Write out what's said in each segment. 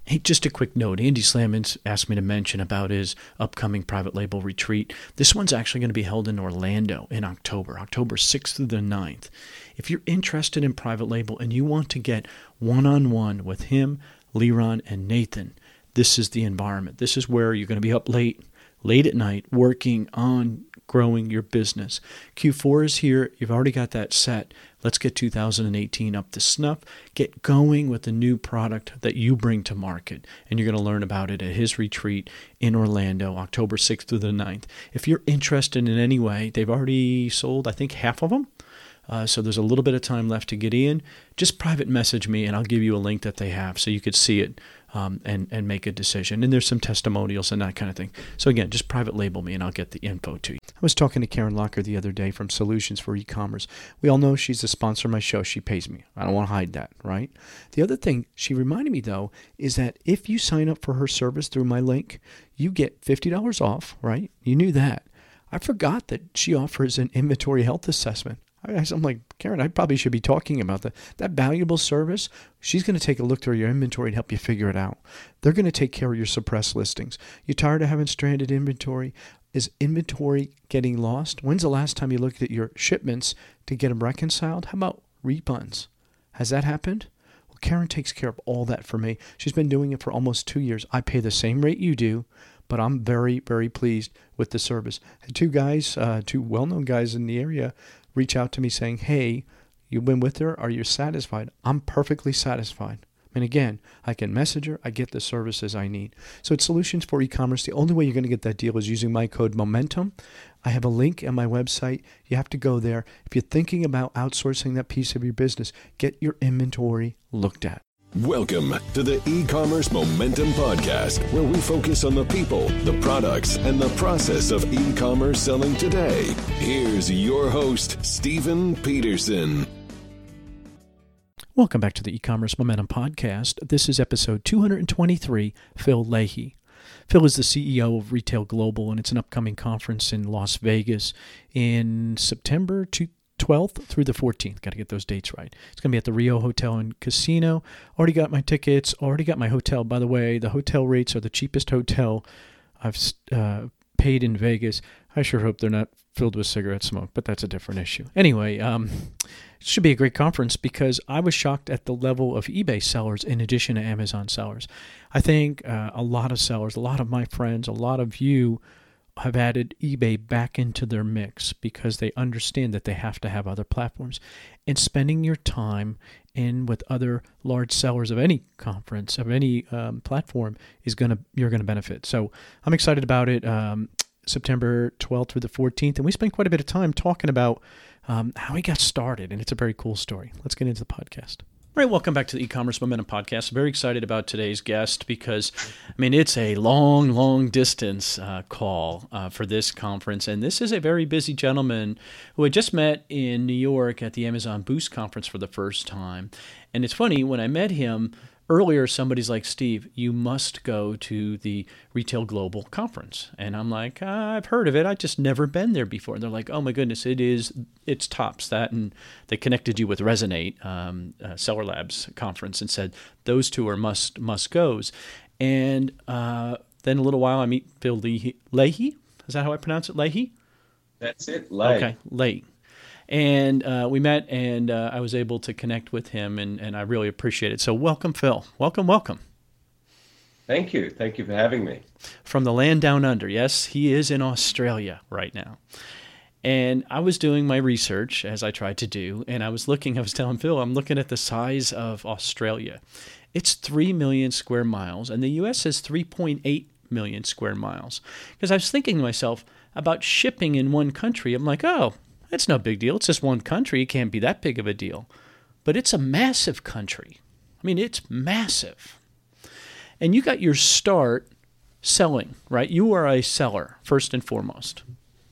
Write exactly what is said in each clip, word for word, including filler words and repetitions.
Hey, just a quick note. Andy Slamans asked me to mention about his upcoming private label retreat. This one's actually going to be held in Orlando in October, October sixth through the ninth. If you're interested in private label and you want to get one-on-one with him, Liron, and Nathan, this is the environment. This is where you're going to be up late, late at night, working on growing your business. Q four is here. You've already got that set. Let's get two thousand eighteen up to snuff. Get going with the new product that you bring to market. And you're going to learn about it at his retreat in Orlando, October sixth through the ninth. If you're interested in any way, they've already sold, I think, half of them. Uh, so there's a little bit of time left to get in. Just private message me, and I'll give you a link that they have so you could see it um, and, and make a decision. And there's some testimonials and that kind of thing. So again, just private label me, and I'll get the info to you. I was talking to Karen Locker the other day from Solutions for E-Commerce. We all know she's a sponsor of my show. She pays me. I don't want to hide that, right? The other thing she reminded me, though, is that if you sign up for her service through my link, you get fifty dollars off, right? You knew that. I forgot that she offers an inventory health assessment. I'm like, Karen, I probably should be talking about that. That valuable service, she's going to take a look through your inventory and help you figure it out. They're going to take care of your suppressed listings. You tired of having stranded inventory? Is inventory getting lost? When's the last time you looked at your shipments to get them reconciled? How about refunds? Has that happened? Well, Karen takes care of all that for me. She's been doing it for almost two years. I pay the same rate you do, but I'm very, very pleased with the service. And two guys, uh, two well-known guys in the area reach out to me saying, hey, you've been with her. Are you satisfied? I'm perfectly satisfied. And again, I can message her. I get the services I need. So it's Solutions for E-Commerce. The only way you're going to get that deal is using my code MOMENTUM. I have a link on my website. You have to go there. If you're thinking about outsourcing that piece of your business, get your inventory looked at. Welcome to the E-Commerce Momentum Podcast, where we focus on the people, the products, and the process of e-commerce selling today. Here's your host, Stephen Peterson. Welcome back to the E-Commerce Momentum Podcast. This is episode two hundred twenty-three, Phil Leahy. Phil is the C E O of Retail Global, and it's an upcoming conference in Las Vegas in September twelfth through the fourteenth. Got to get those dates right. It's going to be at the Rio Hotel and Casino. Already got my tickets. Already got my hotel. By the way, the hotel rates are the cheapest hotel I've uh, paid in Vegas. I sure hope they're not filled with cigarette smoke, but that's a different issue. Anyway, um, it should be a great conference because I was shocked at the level of eBay sellers in addition to Amazon sellers. I think uh, a lot of sellers, a lot of my friends, a lot of you have added eBay back into their mix because they understand that they have to have other platforms. And spending your time in with other large sellers of any conference, of any um, platform, is gonna you're gonna benefit. So I'm excited about it. Um, September twelfth through the fourteenth, and we spent quite a bit of time talking about um, how he got started, and it's a very cool story. Let's get into the podcast. All right, welcome back to the E-Commerce Momentum Podcast. Very excited about today's guest because, I mean, it's a long, long distance uh, call uh, for this conference, and this is a very busy gentleman who I just met in New York at the Amazon Boost conference for the first time. And it's funny, when I met him earlier, somebody's like, Steve, you must go to the Retail Global conference. And I'm like, ah, I've heard of it. I've just never been there before. And they're like, oh my goodness, it is, it's tops that. And they connected you with Resonate, um, uh, Seller Labs conference, and said, those two are must, must goes. And uh, then a little while, I meet Phil Leahy. Leahy? Is that how I pronounce it? Leahy? That's it. Leahy. Okay, Leahy. And uh, we met, and uh, I was able to connect with him, and, and I really appreciate it. So welcome, Phil. Welcome, welcome. Thank you. Thank you for having me. From the land down under. Yes, he is in Australia right now. And I was doing my research, as I tried to do, and I was looking, I was telling Phil, I'm looking at the size of Australia. It's three million square miles, and the U S is three point eight million square miles. Because I was thinking to myself about shipping in one country. I'm like, oh, it's no big deal. It's just one country. It can't be that big of a deal. But it's a massive country. I mean, it's massive. And you got your start selling, right? You are a seller, first and foremost.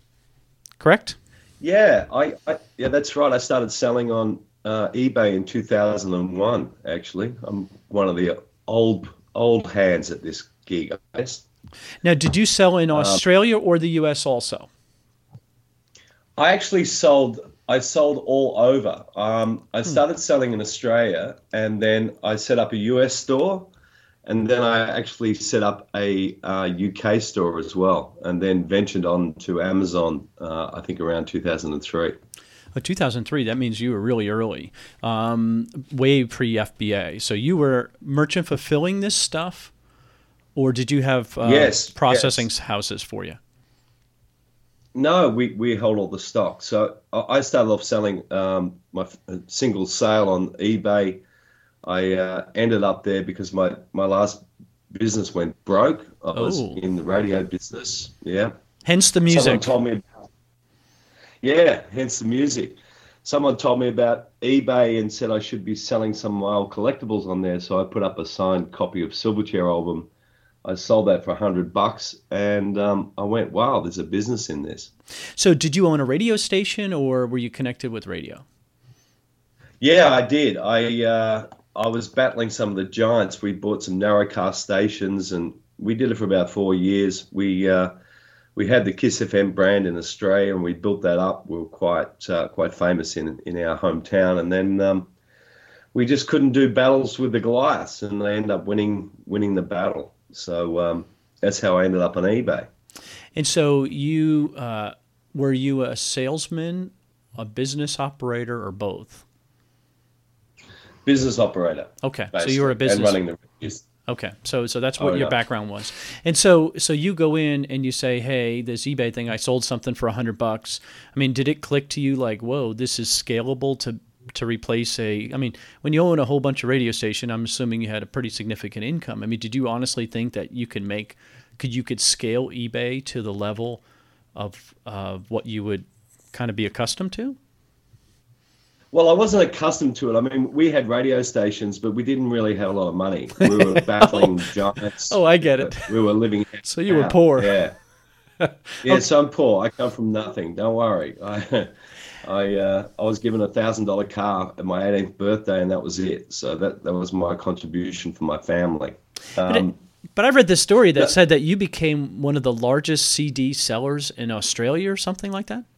Correct? Yeah, I, I yeah, that's right. I started selling on uh, eBay in two thousand one, actually. I'm one of the old old hands at this gig, I guess. Now, did you sell in Australia um, or the U S also? I actually sold, I sold all over. Um, I started selling in Australia, and then I set up a U S store, and then I actually set up a uh, U K store as well, and then ventured on to Amazon, uh, I think around two thousand three. Oh, two thousand three, that means you were really early, um, way pre-F B A. So you were merchant fulfilling this stuff, or did you have uh, yes, processing yes. houses for you? No, we, we hold all the stock. So I started off selling um, my single sale on eBay. I uh, ended up there because my, my last business went broke. I was Oh. in the radio business. Yeah. Hence the Someone music. told me. Yeah, hence the music. Someone told me about eBay and said I should be selling some of my old collectibles on there. So I put up a signed copy of Silverchair album. I sold that for a hundred bucks, and um, I went, "Wow, there's a business in this." So did you own a radio station, or were you connected with radio? Yeah, I did. I uh, I was battling some of the giants. We bought some narrowcast stations, and we did it for about four years. We uh, we had the Kiss F M brand in Australia, and we built that up. We were quite uh, quite famous in in our hometown, and then um, we just couldn't do battles with the Goliaths, and they ended up winning winning the battle. So um, that's how I ended up on eBay. And so you uh, were you a salesman, a business operator, or both? Business operator. Okay, basically, so you were a business. and running the business. Okay, so so that's what Oh, your yeah. background was, and so so you go in and you say, "Hey, this eBay thing, I sold something for a hundred bucks." I mean, did it click to you like, "Whoa, this is scalable to to replace a?" I mean, when you own a whole bunch of radio station, I'm assuming you had a pretty significant income. I mean, did you honestly think that you could make, could you could scale eBay to the level of uh, what you would kind of be accustomed to? Well, I wasn't accustomed to it. I mean, we had radio stations, but we didn't really have a lot of money. We were battling giants. Oh, I get it. We were living. So you were out. poor. Yeah. Yeah, so I'm poor. I come from nothing. Don't worry. I I uh, I was given a thousand dollar car at my eighteenth birthday, and that was it. So that that was my contribution for my family. But, it, Um, but I read this story that Yeah. said that you became one of the largest C D sellers in Australia or something like that.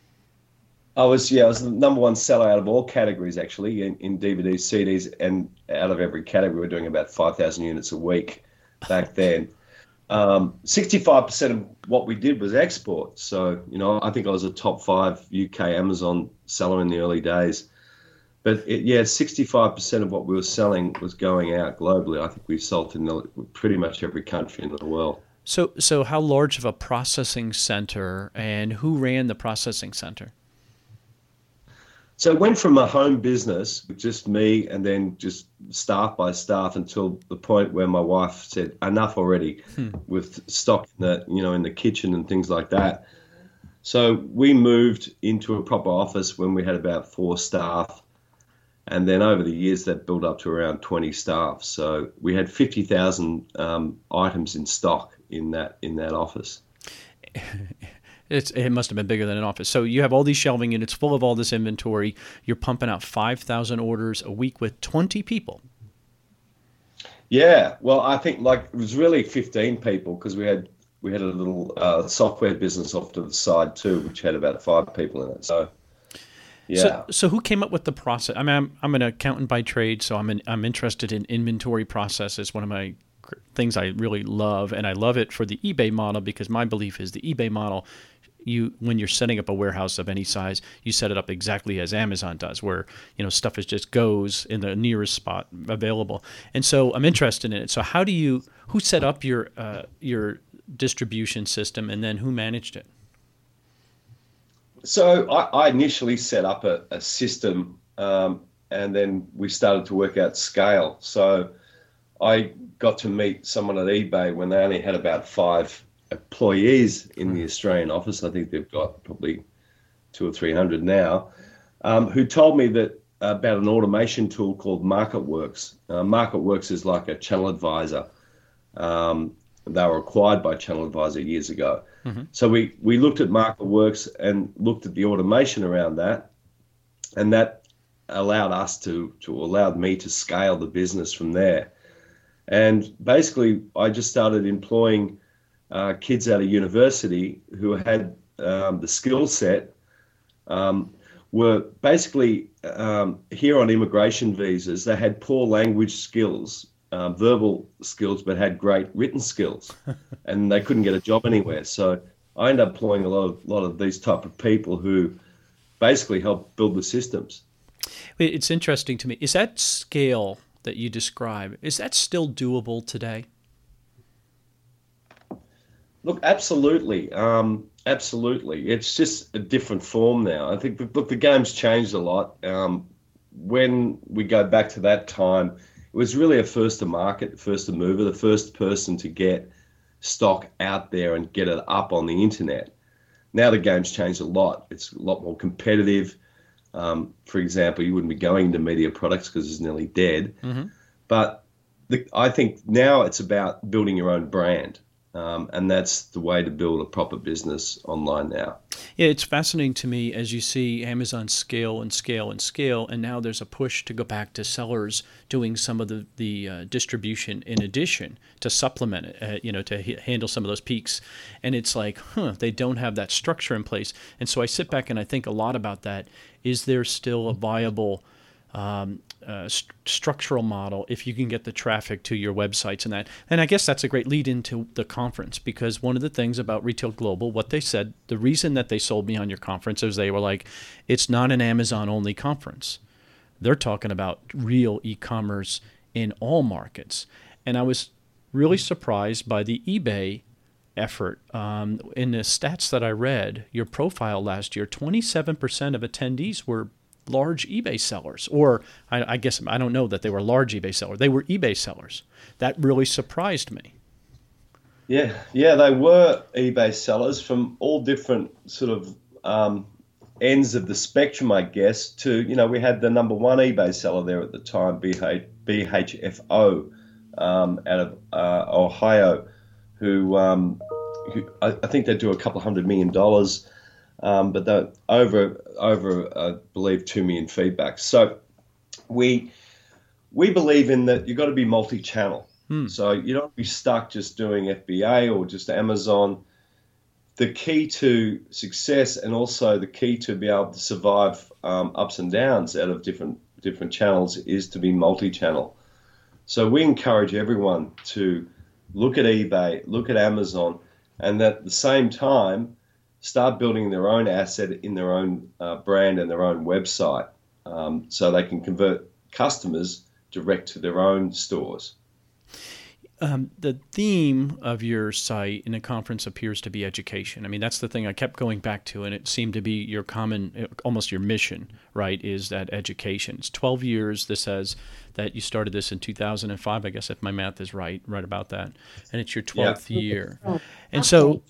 I was yeah, I was the number one seller out of all categories actually in, in D V Ds, C Ds, and out of every category. We were doing about five thousand units a week back then. Um, sixty-five percent of what we did was export. So, you know, I think I was a top five U K Amazon seller in the early days. But it, yeah, sixty-five percent of what we were selling was going out globally. I think we sold in the, pretty much every country in the world. So, so how large of a processing center, and who ran the processing center? So it went from a home business with just me and then just staff by staff until the point where my wife said, enough already hmm. with stock in the, you know, in the kitchen and things like that. So we moved into a proper office when we had about four staff. And then over the years, that built up to around twenty staff. So we had fifty thousand um, items in stock in that in that office. It's, it must have been bigger than an office. So you have all these shelving units full of all this inventory. You're pumping out five thousand orders a week with twenty people. Yeah, well, I think like it was really fifteen people because we had we had a little uh, software business off to the side too, which had about five people in it. So, yeah. So, so who came up with the process? I mean, I'm, I'm an accountant by trade, so I'm an, I'm interested in inventory processes. One of my things I really love, and I love it for the eBay model because my belief is the eBay model. You, when you're setting up a warehouse of any size, you set it up exactly as Amazon does, where you know stuff is just goes in the nearest spot available. And so I'm interested in it. So how do you, who set up your uh, your distribution system, and then who managed it? So I, I initially set up a, a system, um, and then we started to work out scale. So I got to meet someone at eBay when they only had about five employees in the Australian office. I think they've got probably two or three hundred now, um, who told me that about an automation tool called MarketWorks. Uh, MarketWorks is like a Channel Advisor. Um, they were acquired by Channel Advisor years ago. Mm-hmm. So we, we looked at MarketWorks and looked at the automation around that, and that allowed us to, to allowed me to scale the business from there. And basically, I just started employing Uh, kids out of university who had um, the skill set, um, were basically um, here on immigration visas. They had poor language skills, um, verbal skills but had great written skills, and they couldn't get a job anywhere. So I ended up employing a lot of lot of these type of people who basically help build the systems. It's interesting to me. Is that scale that you describe, is that still doable today? Look, absolutely. Um, absolutely. It's just a different form now. I think, look, the game's changed a lot. Um, when we go back to that time, it was really a first to market, first to mover, the first person to get stock out there and get it up on the internet. Now the game's changed a lot. It's a lot more competitive. Um, for example, you wouldn't be going into media products because it's nearly dead. Mm-hmm. But the, I think now it's about building your own brand. Um, and that's the way to build a proper business online now. Yeah, it's fascinating to me as you see Amazon scale and scale and scale, and now there's a push to go back to sellers doing some of the, the uh, distribution in addition to supplement it, uh, you know, to h- handle some of those peaks. And it's like, huh, they don't have that structure in place. And so I sit back and I think a lot about that. Is there still a viable Um, uh, st- structural model if you can get the traffic to your websites and that? And I guess that's a great lead into the conference, because one of the things about Retail Global, what they said, the reason that they sold me on your conference is they were like, it's not an Amazon only conference. They're talking about real e-commerce in all markets. And I was really surprised by the eBay effort. Um, in the stats that I read, your profile last year, twenty-seven percent of attendees were large eBay sellers, or I, I guess I don't know that they were large eBay sellers. They were eBay sellers. That really surprised me. Yeah, yeah, they were eBay sellers from all different sort of um, ends of the spectrum, I guess. To, you know, we had the number one eBay seller there at the time, B H F O, um, out of uh, Ohio, who, um, who I, I think they do a couple of hundred million dollars. Um, but they're over, over, I believe, two million feedbacks. So we we believe in that you've got to be multi-channel. Hmm. So you don't be stuck just doing F B A or just Amazon. The key to success, and also the key to be able to survive um, ups and downs out of different different channels, is to be multi-channel. So we encourage everyone to look at eBay, look at Amazon, and at the same time, start building their own asset in their own uh, brand and their own website, um, so they can convert customers direct to their own stores. Um, the theme of your site in the conference appears to be education. I mean, that's the thing I kept going back to, and it seemed to be your common, almost your mission, right, is that education. It's twelve years. This says that you started this in two thousand five, I guess, if my math is right, right about that. And it's your twelfth yeah. year. And so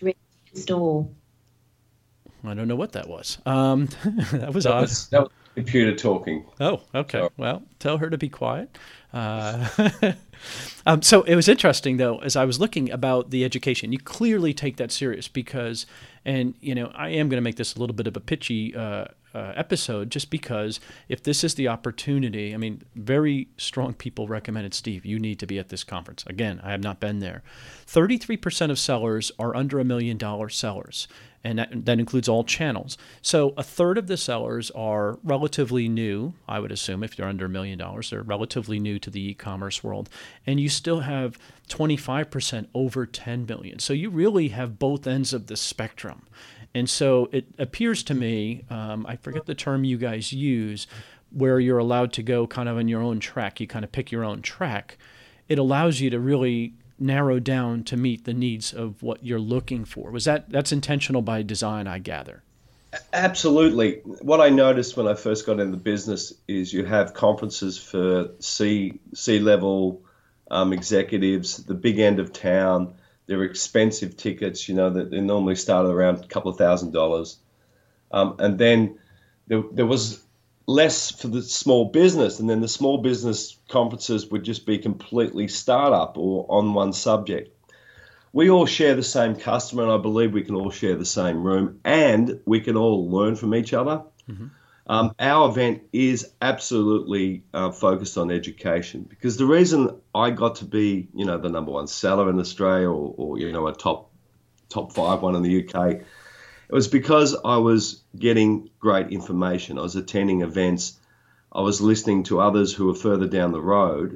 I don't know what that was. Um, that was that odd. Was, that was computer talking. Oh, okay. So. Well, tell her to be quiet. Uh, um, so it was interesting, though, as I was looking about the education. You clearly take that serious because, and, you know, I am going to make this a little bit of a pitchy uh, uh, episode just because if this is the opportunity, I mean, very strong people recommended, Steve, you need to be at this conference. Again, I have not been there. thirty-three percent of sellers are under a million dollar sellers. And that, that includes all channels. So a third of the sellers are relatively new, I would assume, if they're under a million dollars. They're relatively new to the e-commerce world. And you still have twenty-five percent over ten million. So you really have both ends of the spectrum. And so it appears to me, um, I forget the term you guys use, where you're allowed to go kind of on your own track. You kind of pick your own track. It allows you to really narrow down to meet the needs of what you're looking for. Was that that's intentional by design, I gather? Absolutely. What I noticed when I first got in the business is you have conferences for C C level um, executives, the big end of town. They're expensive tickets, you know, that they normally start at around a couple of thousand dollars. Um, and then there, there was less for the small business, and then the small business conferences would just be completely startup or on one subject. We all share the same customer, and I believe we can all share the same room, and we can all learn from each other. Mm-hmm. Um, our event is absolutely uh, focused on education, because the reason I got to be, you know, the number one seller in Australia, or, or you know, a top top five one in the U K, it was because I was getting great information. I was attending events. I was listening to others who were further down the road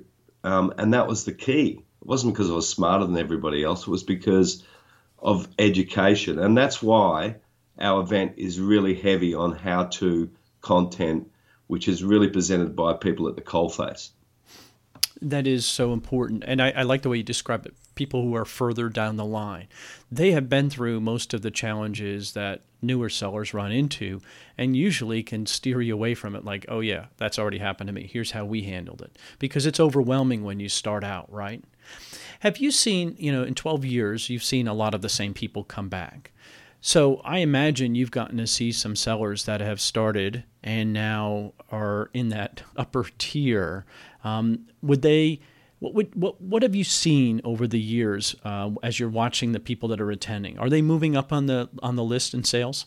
Um, and that was the key. It wasn't because I was smarter than everybody else. It was because of education. And that's why our event is really heavy on how-to content, which is really presented by people at the coalface. That is so important. And I, I like the way you describe it. People who are further down the line. They have been through most of the challenges that newer sellers run into and usually can steer you away from it like, oh yeah, that's already happened to me. Here's how we handled it. Because it's overwhelming when you start out, right? Have you seen, you know, in twelve years, you've seen a lot of the same people come back. So I imagine you've gotten to see some sellers that have started and now are in that upper tier. Um, would they, what would, what, what have you seen over the years uh, as you're watching the people that are attending? Are they moving up on the on the list in sales?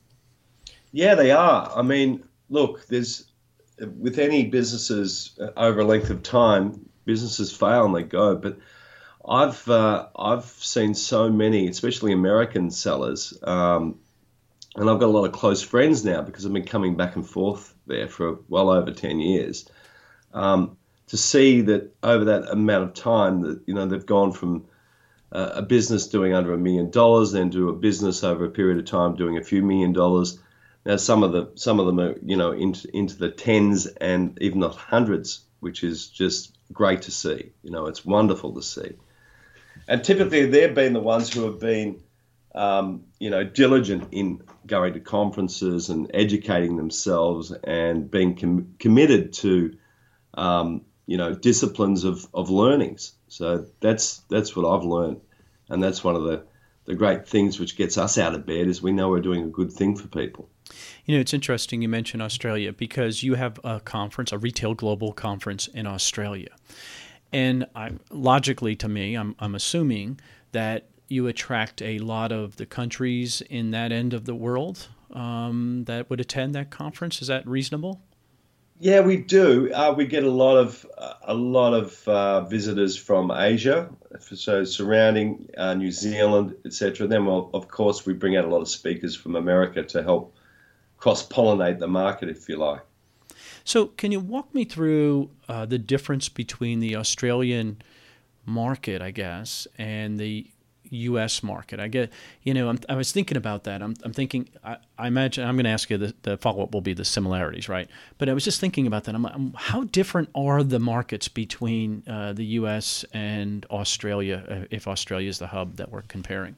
Yeah, they are. I mean, look, there's with any businesses uh, over a length of time, businesses fail and they go. But I've uh, I've seen so many, especially American sellers, um, and I've got a lot of close friends now because I've been coming back and forth there for well over ten years. Um, to see that over that amount of time that, you know, they've gone from uh, a business doing under a million dollars, then to a business over a period of time doing a few million dollars. Now some of the some of them are, you know, into into the tens and even the hundreds, which is just great to see. You know, it's wonderful to see. And typically they've been the ones who have been, um, you know, diligent in going to conferences and educating themselves and being com- committed to, um, you know, disciplines of, of learnings. So that's that's what I've learned. And that's one of the, the great things which gets us out of bed is we know we're doing a good thing for people. You know, it's interesting you mentioned Australia because you have a conference, a retail global conference in Australia. And I, logically to me, I'm, I'm assuming that you attract a lot of the countries in that end of the world um, that would attend that conference. Is that reasonable? Yeah, we do. Uh, we get a lot of uh, a lot of uh, visitors from Asia, so surrounding uh, New Zealand, et cetera. Then, we'll, of course, we bring out a lot of speakers from America to help cross-pollinate the market, if you like. So can you walk me through uh, the difference between the Australian market, I guess, and the U S market? I get, you know, I'm, I was thinking about that. I'm, I'm thinking, I, I imagine, I'm going to ask you, the, the follow-up will be the similarities, right? But I was just thinking about that. I'm, I'm, how different are the markets between uh, the U S and Australia, uh, if Australia is the hub that we're comparing?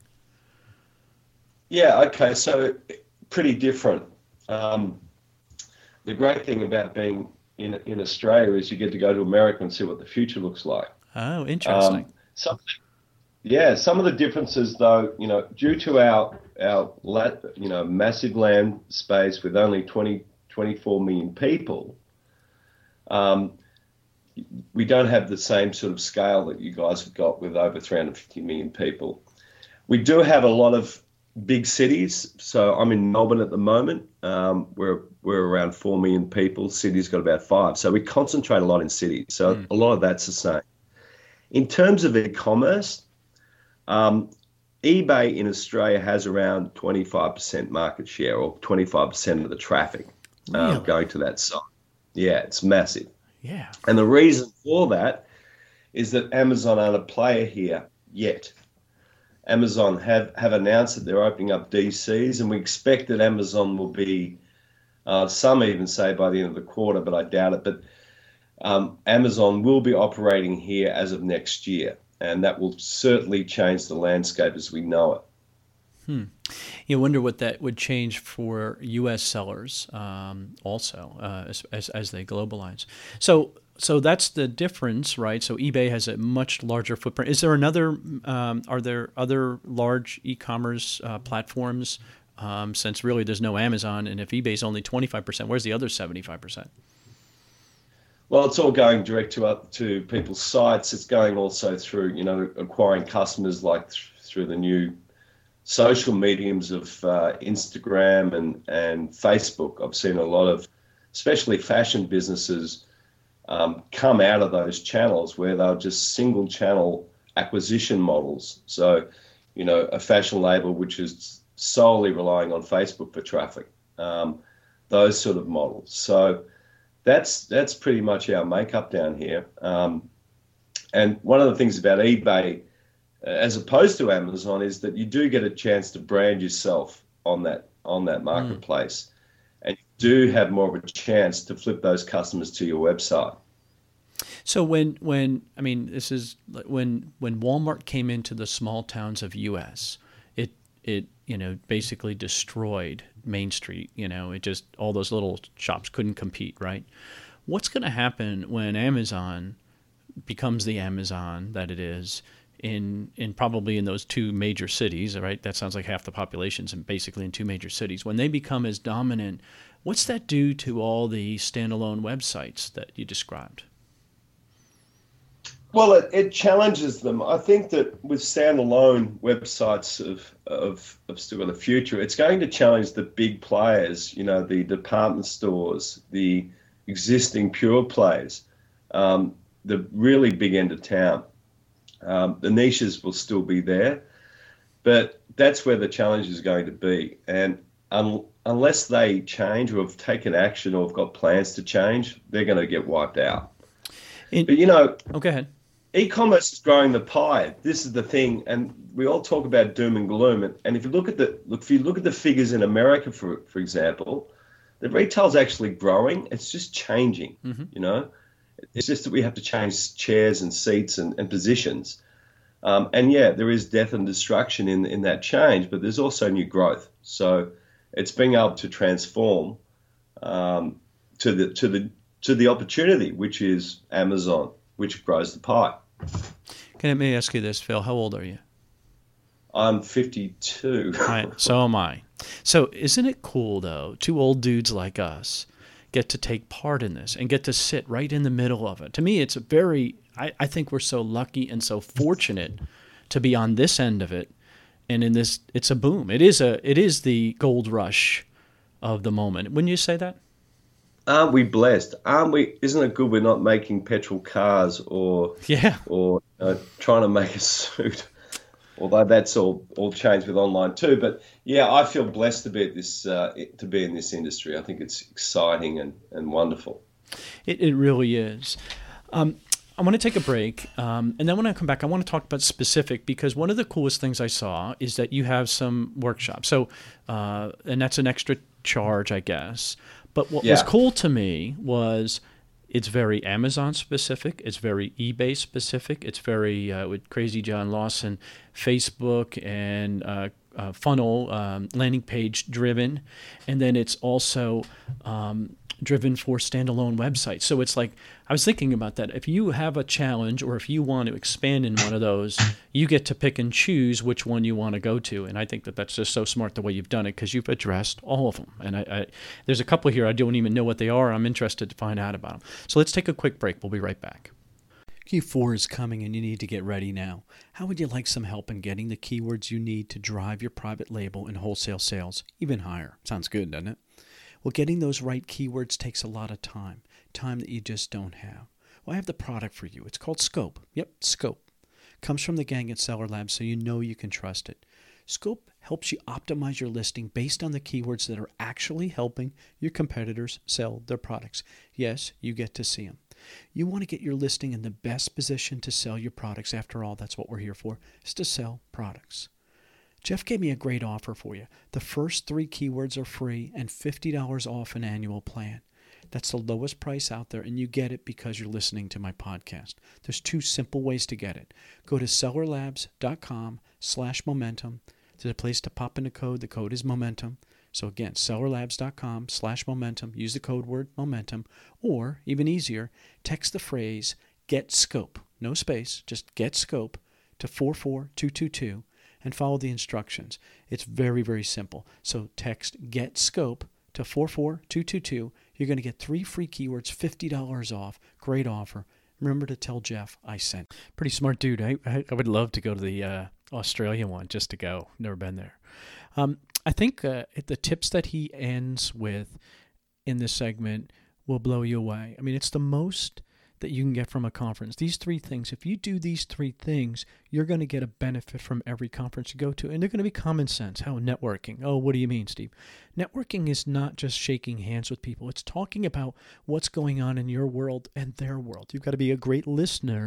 Yeah, okay, so pretty different. Um, The great thing about being in in Australia is you get to go to America and see what the future looks like. Oh, interesting. Um, some, yeah, some of the differences, though, you know, due to our our you know massive land space with only twenty, twenty-four million people, um, we don't have the same sort of scale that you guys have got with over three hundred fifty million people. We do have a lot of big cities. So I'm in Melbourne at the moment. Um, we're we're around four million people. Sydney's got about five. So we concentrate a lot in cities. So mm. a lot of that's the same. In terms of e-commerce, um, eBay in Australia has around twenty-five percent market share, or twenty-five percent of the traffic really? um, going to that site. Yeah, it's massive. Yeah. And the reason for that is that Amazon aren't a player here yet. Amazon have, have announced that they're opening up D Cs, and we expect that Amazon will be, uh, some even say by the end of the quarter, but I doubt it. But um, Amazon will be operating here as of next year, and that will certainly change the landscape as we know it. Hmm. You wonder what that would change for U S sellers um, also uh, as, as as they globalize. So. So that's the difference, right? So eBay has a much larger footprint. Is there another, um, are there other large e-commerce uh, platforms, um, since really there's no Amazon, and if eBay's only twenty-five percent, where's the other seventy-five percent? Well, it's all going direct to up to people's sites. It's going also through, you know, acquiring customers like th- through the new social mediums of uh, Instagram and, and Facebook. I've seen a lot of, especially fashion businesses, Um, come out of those channels where they're just single channel acquisition models. So, you know, a fashion label which is solely relying on Facebook for traffic, um, those sort of models. So that's that's pretty much our makeup down here. Um, And one of the things about eBay, uh, as opposed to Amazon, is that you do get a chance to brand yourself on that on that marketplace, mm. and you do have more of a chance to flip those customers to your website. So when when I mean this is when when Walmart came into the small towns of U S, it it you know basically destroyed Main Street. You know, it just all those little shops couldn't compete, right? What's going to happen when Amazon becomes the Amazon that it is in in probably in those two major cities, right? That sounds like half the population's in basically in two major cities. When they become as dominant, what's that do to all the standalone websites that you described? Well, it, it challenges them. I think that with standalone websites of, of, of still in the future, it's going to challenge the big players, you know, the department stores, the existing pure plays, um, the really big end of town. Um, the niches will still be there, but that's where the challenge is going to be. And un- unless they change or have taken action or have got plans to change, they're going to get wiped out. It, but, you know... Oh, go ahead. E-commerce is growing the pie. This is the thing, and we all talk about doom and gloom. And, and if you look at the look, if you look at the figures in America, for for example, the retail's actually growing. It's just changing. Mm-hmm. You know, it's just that we have to change chairs and seats and, and positions. Um, and yeah, there is death and destruction in in that change, but there's also new growth. So it's being able to transform um, to the to the to the opportunity, which is Amazon, which grows the pie. Can I may ask you this, Phil? How old are you? I'm fifty-two. Right, so am I. So isn't it cool, though, two old dudes like us get to take part in this and get to sit right in the middle of it? To me, it's a very, I, I think we're so lucky and so fortunate to be on this end of it. And in this, it's a boom. It is a, it is the gold rush of the moment. Wouldn't you say that? Aren't we blessed? Aren't we? Isn't it good we're not making petrol cars or yeah or uh, trying to make a suit? Although that's all all changed with online too. But yeah, I feel blessed to be at this uh, to be in this industry. I think it's exciting and, and wonderful. It it really is. Um, I want to take a break, um, and then when I come back, I want to talk about specific, because one of the coolest things I saw is that you have some workshops. So, uh, and that's an extra charge, I guess. But what yeah. was cool to me was it's very Amazon specific, it's very eBay specific, it's very, uh, with Crazy John Lawson, Facebook and uh, uh, funnel um, landing page driven. And then it's also um, driven for standalone websites. So it's like, I was thinking about that. If you have a challenge or if you want to expand in one of those, you get to pick and choose which one you want to go to. And I think that that's just so smart the way you've done it, because you've addressed all of them. And I, I, there's a couple here I don't even know what they are. I'm interested to find out about them. So let's take a quick break. We'll be right back. Q four is coming and you need to get ready now. How would you like some help in getting the keywords you need to drive your private label and wholesale sales even higher? Sounds good, doesn't it? Well, getting those right keywords takes a lot of time, time that you just don't have. Well, I have the product for you. It's called Scope. Yep, Scope. Comes from the gang at Seller Labs, so you know you can trust it. Scope helps you optimize your listing based on the keywords that are actually helping your competitors sell their products. Yes, you get to see them. You want to get your listing in the best position to sell your products. After all, that's what we're here for, is to sell products. Jeff gave me a great offer for you. The first three keywords are free and fifty dollars off an annual plan. That's the lowest price out there, and you get it because you're listening to my podcast. There's two simple ways to get it. Go to sellerlabs.com slash momentum. There's a place to pop in the code. The code is momentum. So again, sellerlabs.com slash momentum. Use the code word momentum. Or, even easier, text the phrase get scope. No space, just get scope to four four two two two. And follow the instructions. It's very, very simple. So text get scope to four four two two two. You're going to get three free keywords, fifty dollars off. Great offer. Remember to tell Jeff I sent. Pretty smart dude. I I would love to go to the uh, Australia one just to go. Never been there. Um, I think uh, the tips that he ends with in this segment will blow you away. I mean, it's the most that you can get from a conference. These three things, if you do these three things, you're going to get a benefit from every conference you go to, and they're going to be common sense. How? Networking. Oh, what do you mean, Steve? Networking is not just shaking hands with people. It's talking about what's going on in your world and their world. You've got to be a great listener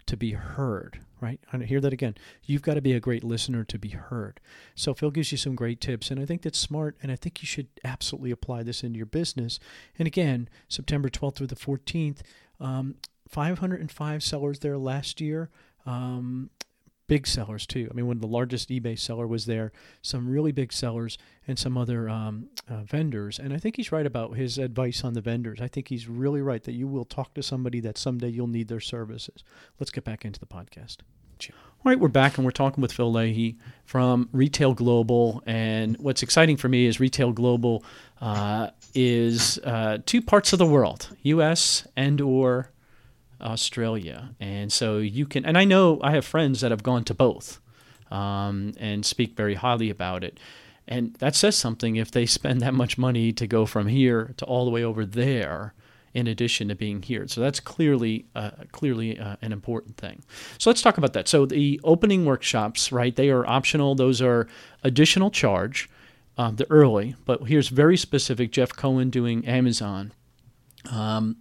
to be heard, right? I hear that again. You've got to be a great listener to be heard. So Phil gives you some great tips, and I think that's smart, and I think you should absolutely apply this into your business. And again, September twelfth through the fourteenth, um, five hundred five sellers there last year. Um, big sellers too. I mean, one of the largest eBay seller was there, some really big sellers, and some other um, uh, vendors. And I think he's right about his advice on the vendors. I think he's really right that you will talk to somebody that someday you'll need their services. Let's get back into the podcast. All right, we're back, and we're talking with Phil Leahy from Retail Global. And what's exciting for me is Retail Global uh, is uh, two parts of the world, U S and or Australia. And so you can, and I know I have friends that have gone to both um, and speak very highly about it. And that says something if they spend that much money to go from here to all the way over there in addition to being here. So that's clearly uh, clearly uh, an important thing. So let's talk about that. So the opening workshops, right, they are optional. Those are additional charge, uh, the early, but here's very specific. Jeff Cohen doing Amazon. Um,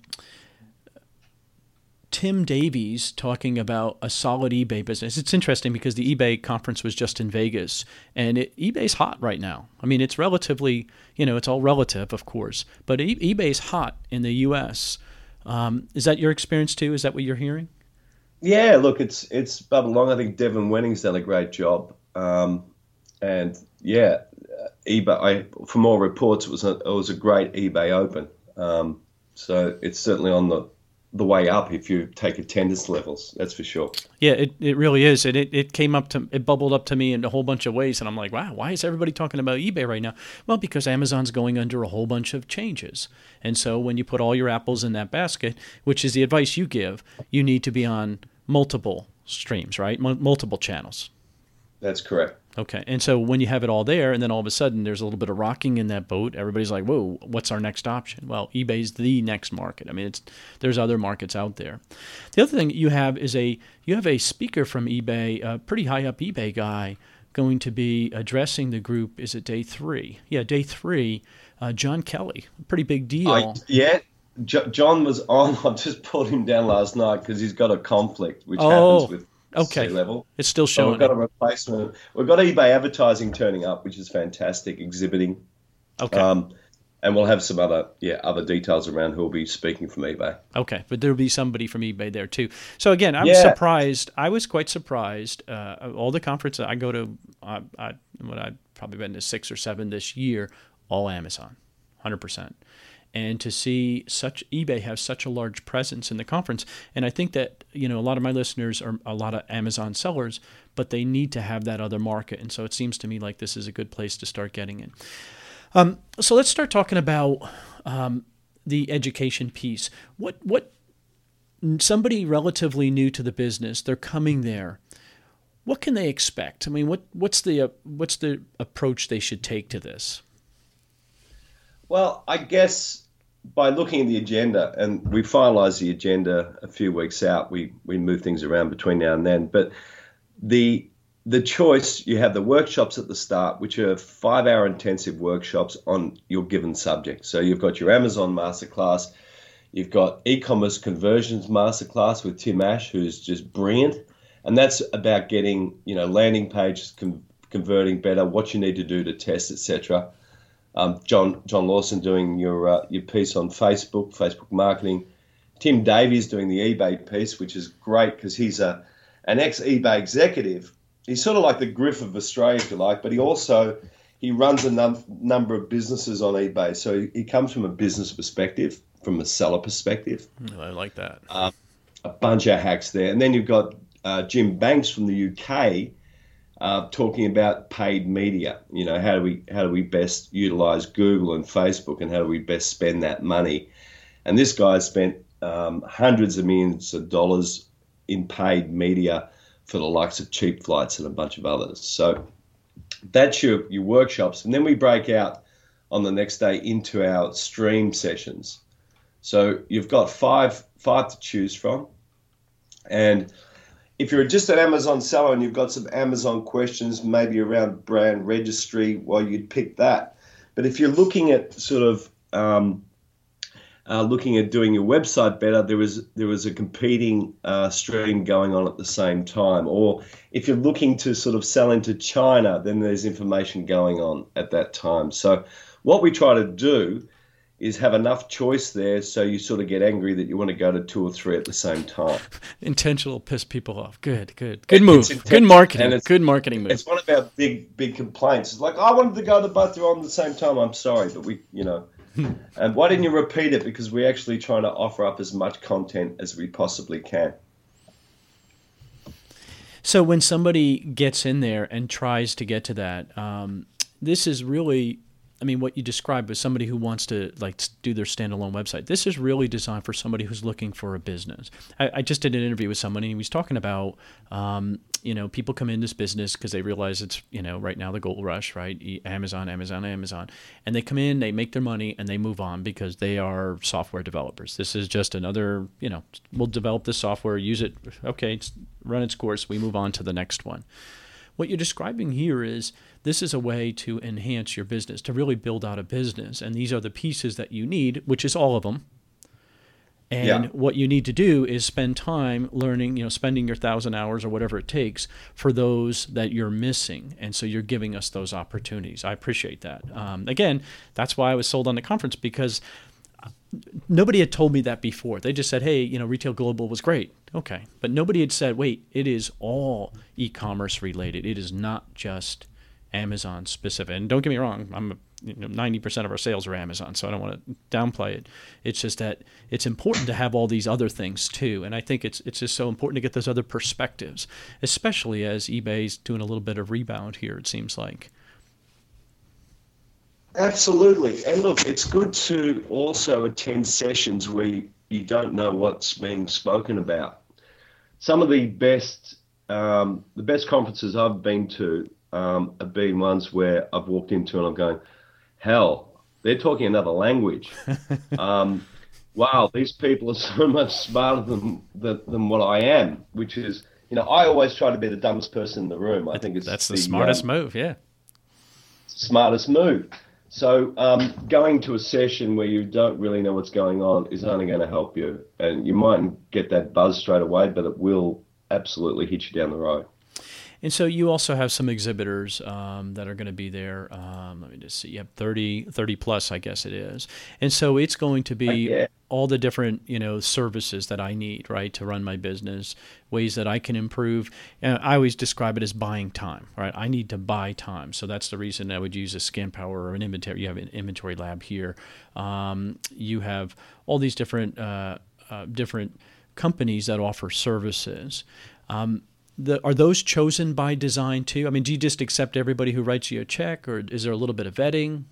Tim Davies talking about a solid eBay business. It's interesting because the eBay conference was just in Vegas, and it, eBay's hot right now. I mean, it's relatively, you know, it's all relative, of course, but e- eBay's hot in the U S. Um, is that your experience too? Is that what you're hearing? Yeah, look, it's it's bubbling along. I think Devin Wenning's done a great job, um, and yeah, eBay. I, from all reports, it was a, it was a great eBay Open. Um, so it's certainly on the the way up if you take attendance levels, that's for sure. Yeah, it, it really is. And it, it came up to, it bubbled up to me in a whole bunch of ways. And I'm like, wow, why is everybody talking about eBay right now? Well, because Amazon's going under a whole bunch of changes. And so when you put all your apples in that basket, which is the advice you give, you need to be on multiple streams, right? M- multiple channels. That's correct. Okay. And so when you have it all there, and then all of a sudden there's a little bit of rocking in that boat, everybody's like, whoa, what's our next option? Well, eBay's the next market. I mean, it's there's other markets out there. The other thing you have is a you have a speaker from eBay, a pretty high up eBay guy, going to be addressing the group. Is it day three? Yeah, day three. Uh, John Kelly, a pretty big deal. I, yeah. Jo- John was on. I just pulled him down last night because he's got a conflict, which oh. happens with Okay. C-level. It's still showing. So we've got a replacement. We've got eBay advertising turning up, which is fantastic, exhibiting. Okay. Um, and we'll have some other, yeah, other details around who will be speaking from eBay. Okay, but there'll be somebody from eBay there too. So again, I'm yeah. surprised. I was quite surprised. Uh, all the conferences I go to, I, I, what I've probably been to six or seven this year, all Amazon, one hundred percent. And to see such eBay have such a large presence in the conference, and I think that, you know, a lot of my listeners are a lot of Amazon sellers, but they need to have that other market, and so it seems to me like this is a good place to start getting in. Um, so let's start talking about um, the education piece. What what somebody relatively new to the business, they're coming there. What can they expect? I mean, what what's the uh, what's the approach they should take to this? Well, I guess by looking at the agenda, and we finalise the agenda a few weeks out, we we move things around between now and then. But the the choice, you have the workshops at the start, which are five-hour intensive workshops on your given subject. So you've got your Amazon masterclass, you've got e-commerce conversions masterclass with Tim Ash, who's just brilliant, and that's about getting, you know, landing pages con- converting better, what you need to do to test, et cetera. Um, John John Lawson doing your uh, your piece on Facebook, Facebook marketing. Tim Davies doing the eBay piece, which is great because he's a an ex-eBay executive. He's sort of like the Griff of Australia, if you like, but he also he runs a num- number of businesses on eBay. So he, he comes from a business perspective, from a seller perspective. I like that. Uh, a bunch of hacks there. And then you've got uh, Jim Banks from the U K, Uh, talking about paid media. You know, how do we how do we best utilize Google and Facebook, and how do we best spend that money? And this guy spent um, hundreds of millions of dollars in paid media for the likes of Cheap Flights and a bunch of others. So that's your your workshops, and then we break out on the next day into our stream sessions. So you've got five five to choose from, and if you're just an Amazon seller and you've got some Amazon questions, maybe around brand registry, well, you'd pick that. But if you're looking at sort of um, uh, looking at doing your website better, there was there was a competing uh, stream going on at the same time. Or if you're looking to sort of sell into China, then there's information going on at that time. So what we try to do is have enough choice there so you sort of get angry that you want to go to two or three at the same time. Intentional piss people off. Good, good. Good move. Good marketing. Good marketing move. It's one of our big, big complaints. It's like, I wanted to go to both of them at the same time. I'm sorry, but we, you know. And why didn't you repeat it? Because we're actually trying to offer up as much content as we possibly can. So when somebody gets in there and tries to get to that, um, this is really... I mean, what you described was somebody who wants to like do their standalone website. This is really designed for somebody who's looking for a business. I, I just did an interview with somebody, and he was talking about, um, you know, people come in this business because they realize it's, you know, right now the gold rush, right? Amazon, Amazon, Amazon. And they come in, they make their money, and they move on because they are software developers. This is just another, you know, we'll develop this software, use it, okay, it's run its course, we move on to the next one. What you're describing here is this is a way to enhance your business, to really build out a business. And these are the pieces that you need, which is all of them. And yeah. What you need to do is spend time learning, you know, spending your thousand hours or whatever it takes for those that you're missing. And so you're giving us those opportunities. I appreciate that. Um, again, that's why I was sold on the conference, because nobody had told me that before. They just said, hey, you know, Retail Global was great. Okay. But nobody had said, wait, it is all e-commerce related. It is not just Amazon specific. And don't get me wrong, I'm you know, ninety percent of our sales are Amazon, so I don't want to downplay it. It's just that it's important to have all these other things too. And I think it's it's just so important to get those other perspectives, especially as eBay's doing a little bit of rebound here, it seems like. Absolutely. And look, it's good to also attend sessions where you don't know what's being spoken about. Some of the best um, the best conferences I've been to um, have been ones where I've walked into and I'm going, hell, they're talking another language. um, wow, these people are so much smarter than, than than what I am, which is, you know, I always try to be the dumbest person in the room. I think it's That's the, the smartest um, move, yeah. Smartest move. So um, going to a session where you don't really know what's going on is only going to help you. And you mightn't get that buzz straight away, but it will absolutely hit you down the road. And so you also have some exhibitors um, that are going to be there. Um, let me just see. You have thirty, thirty plus, I guess it is. And so it's going to be uh, yeah. all the different, you know, services that I need, right, to run my business, ways that I can improve. And I always describe it as buying time, right? I need to buy time. So that's the reason I would use a ScanPower or an inventory. You have an inventory lab here. Um, you have all these different uh, uh, different companies that offer services. Um, The, are those chosen by design too? I mean, do you just accept everybody who writes you a check, or is there a little bit of vetting?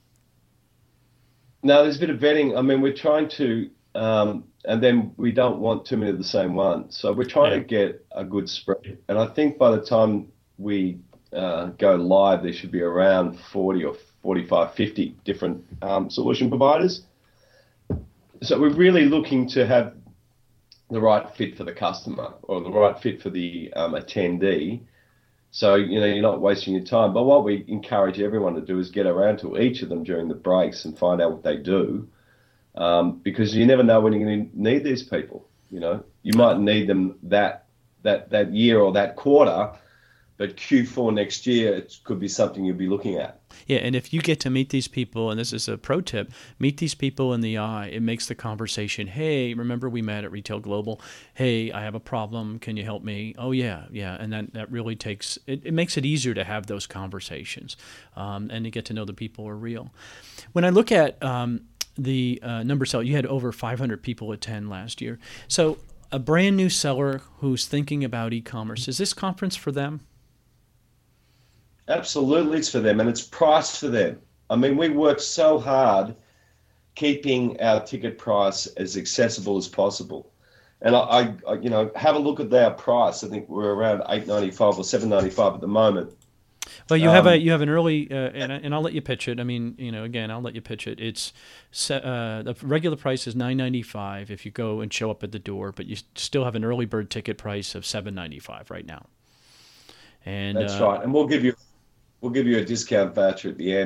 No, there's a bit of vetting. I mean, we're trying to, um, and then we don't want too many of the same one. So we're trying yeah. to get a good spread. And I think by the time we uh, go live, there should be around forty or forty-five, fifty different um, solution providers. So we're really looking to have the right fit for the customer or the right fit for the um, attendee. So, you know, you're not wasting your time. But what we encourage everyone to do is get around to each of them during the breaks and find out what they do, um, because you never know when you're going to need these people. You know, you might need them that that that year or that quarter, but Q four next year, it could be something you'll be looking at. Yeah, and if you get to meet these people, and this is a pro tip, meet these people in the eye. It makes the conversation, hey, remember we met at Retail Global? Hey, I have a problem. Can you help me? Oh, yeah, yeah. And that, that really takes, it, it makes it easier to have those conversations um, and to get to know the people are real. When I look at um, the uh, number sell, you had over five hundred people attend last year. So a brand new seller who's thinking about e-commerce, is this conference for them? Absolutely, it's for them, and it's priced for them. I mean, we work so hard keeping our ticket price as accessible as possible. And I, I you know, have a look at our price. I think we're around eight ninety-five or seven ninety-five at the moment. Well, you um, have a you have an early, uh, and and I'll let you pitch it. I mean, you know, again, I'll let you pitch it. It's uh, the regular price is nine ninety-five if you go and show up at the door, but you still have an early bird ticket price of seven ninety-five right now. And that's uh, right, and we'll give you. We'll give you a discount voucher at the end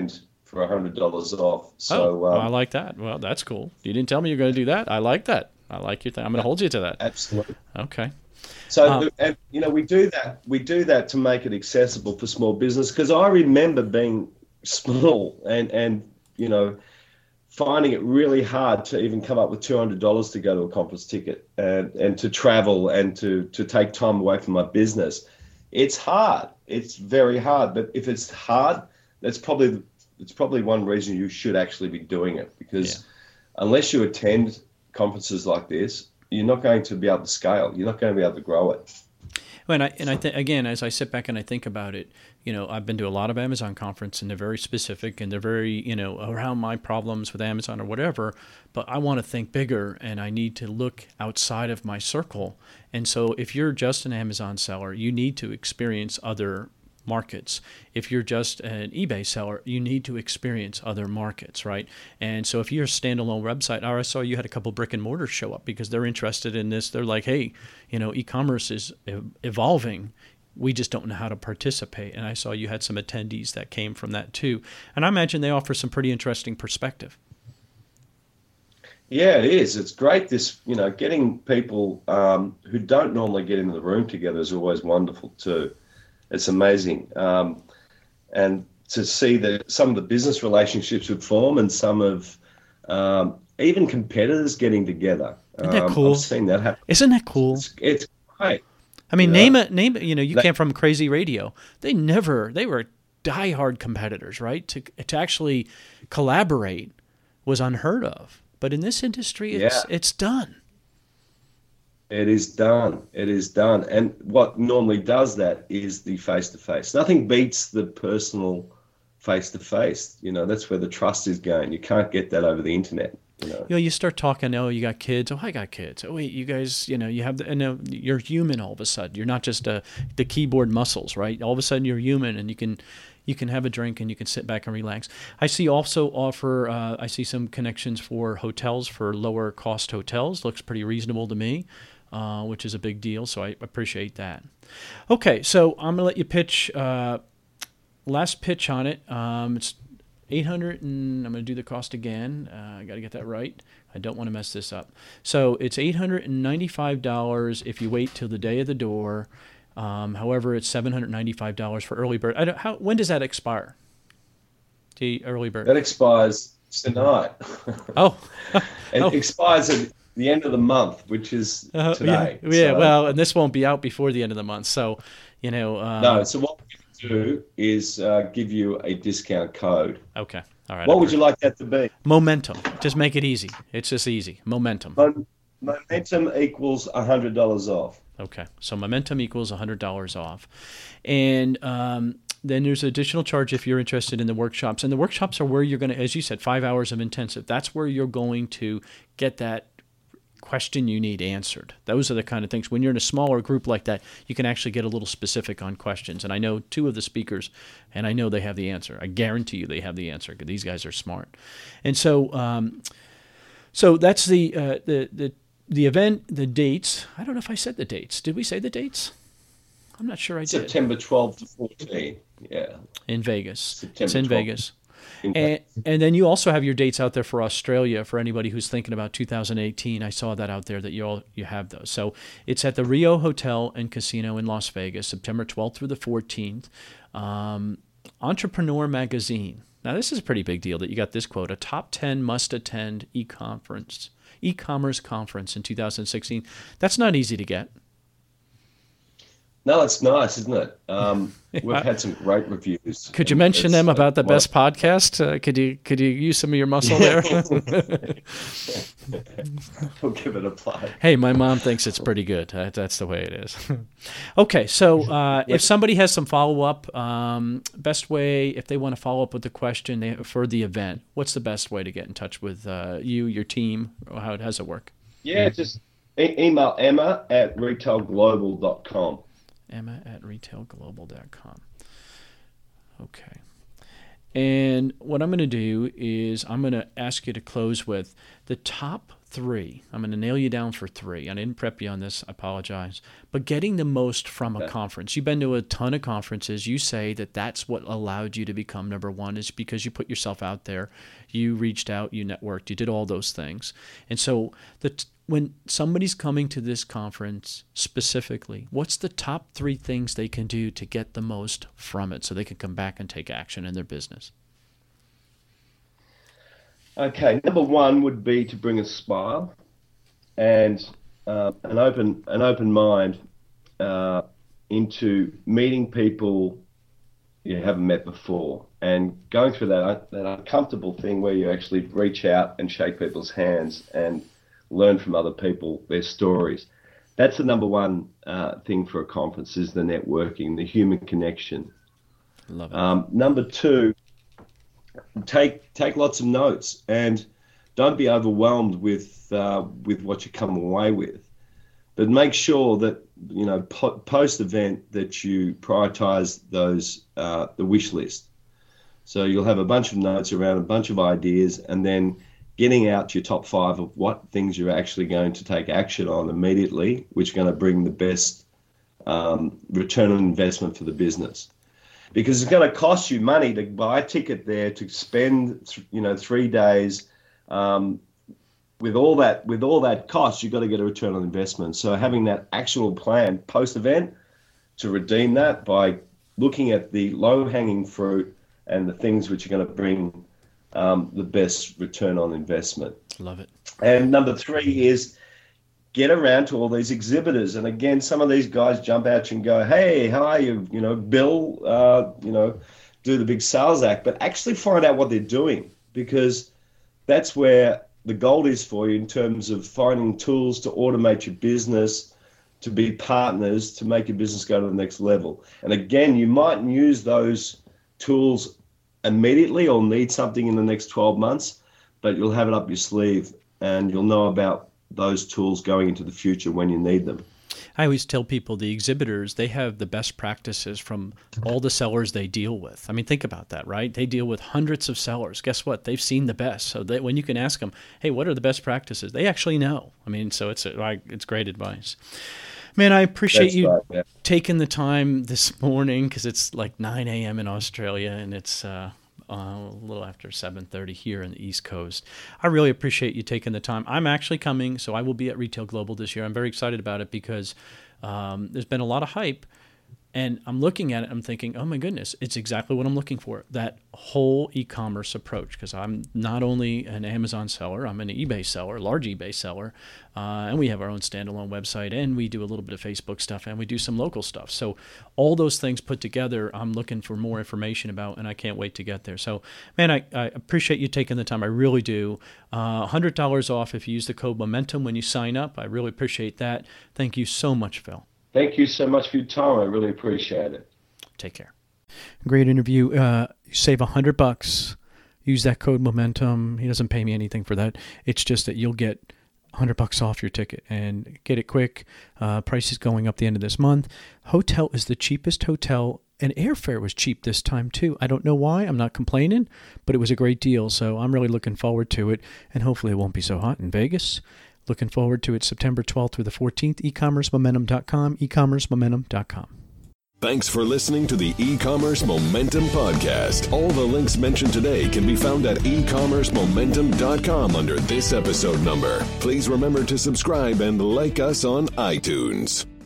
for one hundred dollars off. So oh, well, um, I like that. Well, that's cool. You didn't tell me you're going to do that. I like that. I like your thing. I'm going to hold you to that. Absolutely. Okay. So, Um, and, you know, we do that. We do that to make it accessible for small business, because I remember being small and, and, you know, finding it really hard to even come up with two hundred dollars to go to a conference ticket and, and to travel and to, to take time away from my business. It's hard. It's very hard. But if it's hard, that's probably, it's probably one reason you should actually be doing it, because yeah. unless you attend conferences like this, you're not going to be able to scale. You're not going to be able to grow it. Well, and I, and I think, again, as I sit back and I think about it, you know, I've been to a lot of Amazon conferences, and they're very specific, and they're very, you know, around my problems with Amazon or whatever, but I want to think bigger, and I need to look outside of my circle. And so if you're just an Amazon seller, you need to experience other markets. If you're just an eBay seller, you need to experience other markets, right? And so if you're a standalone website, or I saw you had a couple brick and mortar show up because they're interested in this. They're like, hey, you know, e-commerce is evolving. We just don't know how to participate. And I saw you had some attendees that came from that too. And I imagine they offer some pretty interesting perspective. Yeah, it is. It's great. This, you know, getting people um, who don't normally get into the room together is always wonderful too. It's amazing. Um, and to see that some of the business relationships would form, and some of um, even competitors getting together. Isn't that cool? Um, I've seen that happen. Isn't that cool? It's, it's great. I mean, you name know? it, name it, you know, you That- came from Crazy Radio. They never, they were diehard competitors, right? To to actually collaborate was unheard of. But in this industry, it's Yeah. it's done. It is done. It is done. And what normally does that is the face-to-face. Nothing beats the personal face-to-face. You know, that's where the trust is going. You can't get that over the internet. You know, You know, you start talking, oh, you got kids. Oh, I got kids. Oh, wait, you guys, you know, you have the, and now you're human all of a sudden. You're not just uh, the keyboard muscles, right? All of a sudden you're human, and you can you can have a drink and you can sit back and relax. I see also offer, uh, I see some connections for hotels, for lower cost hotels. Looks pretty reasonable to me. Uh, which is a big deal, so I appreciate that. Okay, so I'm gonna let you pitch. Uh, last pitch on it. Um, it's eight hundred, and I'm gonna do the cost again. Uh, I got to get that right. I don't want to mess this up. So it's eight hundred and ninety-five dollars if you wait till the day of the door. Um, however, it's seven hundred ninety-five dollars for early bird. I don't, how when does that expire? The early bird. that expires tonight. Oh, It oh. expires at the end of the month, which is Uh, today. yeah, yeah So- well, and this won't be out before the end of the month. So, you know. Um, No, so what we can do is uh, give you a discount code. Okay. All right. What would you like that to be? Momentum. Just make it easy. It's just easy. Momentum. Mon- Momentum equals one hundred dollars off. Okay. So momentum equals one hundred dollars off. And um, then there's additional charge if you're interested in the workshops. And the workshops are where you're going to, as you said, five hours of intensive. That's where you're going to get that question you need answered. Those are the kind of things. When you're in a smaller group like that, you can actually get a little specific on questions. And I know two of the speakers, and I know they have the answer. I guarantee you they have the answer, because these guys are smart. And so, um, so that's the uh, the the the event. The dates. I don't know if I said the dates. Did we say the dates? I'm not sure I did. September twelfth to fourteenth. Yeah. In Vegas. September It's in twelfth. Vegas. In And, and then you also have your dates out there for Australia for anybody who's thinking about two thousand eighteen. I saw that out there that you all you have those. So it's at the Rio Hotel and Casino in Las Vegas, September twelfth through the fourteenth. Um, Entrepreneur Magazine. Now this is a pretty big deal that you got this quote: a top ten must-attend e-conference, e-commerce conference in two thousand sixteen. That's not easy to get. No, it's nice, isn't it? Um, we've had some great reviews. Could you mention It's, them uh, about the well, best podcast? Uh, could you could you use some of your muscle there? We'll give it a play. Hey, my mom thinks it's pretty good. That, that's the way it is. Okay, so uh, if somebody has some follow-up, um, best way, if they want to follow up with the question they, for the event, what's the best way to get in touch with uh, you, your team? Or how does it work? Yeah, just e- email Emma at retail global dot com. Emma at retail global dot com. Okay. And what I'm going to do is I'm going to ask you to close with the top three, I'm going to nail you down for three. I didn't prep you on this. I apologize. But getting the most from a conference. You've been to a ton of conferences. You say that that's what allowed you to become number one is because you put yourself out there. You reached out, you networked, you did all those things. And so the t- when somebody's coming to this conference specifically, what's the top three things they can do to get the most from it so they can come back and take action in their business? Okay, number one would be to bring a smile and uh, an open an open mind uh, into meeting people you haven't met before and going through that that uncomfortable thing where you actually reach out and shake people's hands and learn from other people, their stories. That's the number one uh, thing for a conference is the networking, the human connection. Love it. Um, number two, take take lots of notes and don't be overwhelmed with uh, with what you come away with, but make sure that you know po- post event that you prioritize those uh, the wish list. So you'll have a bunch of notes around a bunch of ideas, and then getting out your top five of what things you're actually going to take action on immediately, which are going to bring the best um, return on investment for the business. Because it's going to cost you money to buy a ticket there, to spend, you know, three days. Um, with all that, with all that cost, you've got to get a return on investment. So having that actual plan post-event to redeem that by looking at the low-hanging fruit and the things which are going to bring um, the best return on investment. Love it. And number three is get around to all these exhibitors. And again, some of these guys jump at you and go, hey, how are you? You know, Bill, uh, you know, do the big sales act, but actually find out what they're doing, because that's where the gold is for you in terms of finding tools to automate your business, to be partners, to make your business go to the next level. And again, you mightn't use those tools immediately or need something in the next twelve months, but you'll have it up your sleeve and you'll know about those tools going into the future when you need them. I always tell people the exhibitors, they have the best practices from all the sellers they deal with. I mean, think about that, right? They deal with hundreds of sellers. Guess what? They've seen the best. So they, when you can ask them, hey, what are the best practices? They actually know. I mean, so it's like it's great advice. Man, I appreciate That's you right, yeah. taking the time this morning, because it's like nine a.m. in Australia and it's uh, uh, a little after seven thirty here in the East Coast. I really appreciate you taking the time. I'm actually coming, so I will be at Retail Global this year. I'm very excited about it because um, there's been a lot of hype. And I'm looking at it, I'm thinking, oh my goodness, it's exactly what I'm looking for, that whole e-commerce approach, because I'm not only an Amazon seller, I'm an eBay seller, large eBay seller, uh, and we have our own standalone website, and we do a little bit of Facebook stuff, and we do some local stuff. So all those things put together, I'm looking for more information about, and I can't wait to get there. So, man, I, I appreciate you taking the time. I really do. Uh, one hundred dollars off if you use the code MOMENTUM when you sign up. I really appreciate that. Thank you so much, Phil. Thank you so much for your time. I really appreciate it. Take care. Great interview. Uh, save a hundred bucks. Use that code Momentum. He doesn't pay me anything for that. It's just that you'll get a hundred bucks off your ticket and get it quick. Uh, price is going up the end of this month. Hotel is the cheapest hotel, and airfare was cheap this time too. I don't know why. I'm not complaining, but it was a great deal. So I'm really looking forward to it, and hopefully it won't be so hot in Vegas. Looking forward to it September twelfth through the fourteenth, e commerce momentum dot com, e commerce momentum dot com. Thanks for listening to the E-Commerce Momentum Podcast. All the links mentioned today can be found at e commerce momentum dot com under this episode number. Please remember to subscribe and like us on iTunes.